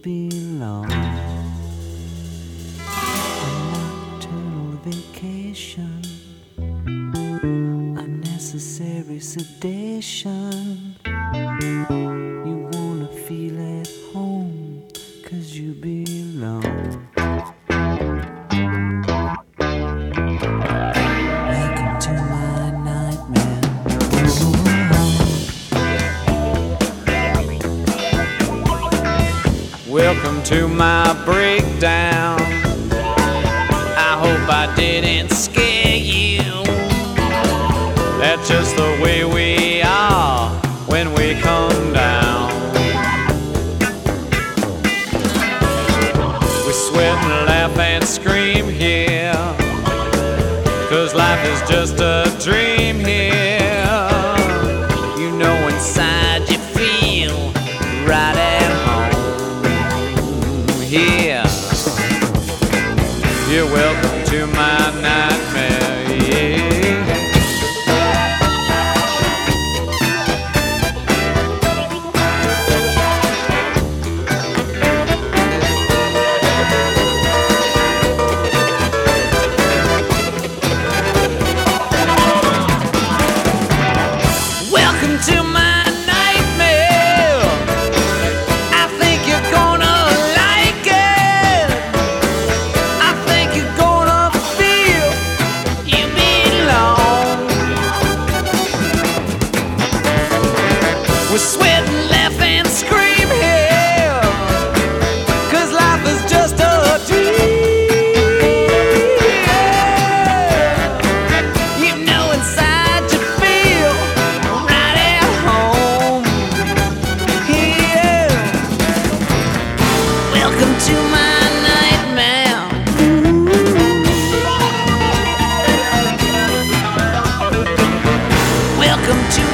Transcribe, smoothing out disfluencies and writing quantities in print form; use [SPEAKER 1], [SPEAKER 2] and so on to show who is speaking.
[SPEAKER 1] belong. A nocturnal vacation, unnecessary sedation. You wanna feel at home, 'cause you belong. Welcome to my nightmare. Welcome to my breakdown. I hope I didn't scare you. That's just the way we are when we come down. We sweat and laugh and scream here, 'cause life is just a dream here. You know inside you feel right at home here. You're welcome to my nightmare, yeah. Welcome to my nightmare. I think you're gonna like it. I think you're gonna feel you belong. We sweat and laugh and scream here, 'cause life is just a dream. You know inside you feel right at home here. Welcome to my nightmare. Welcome to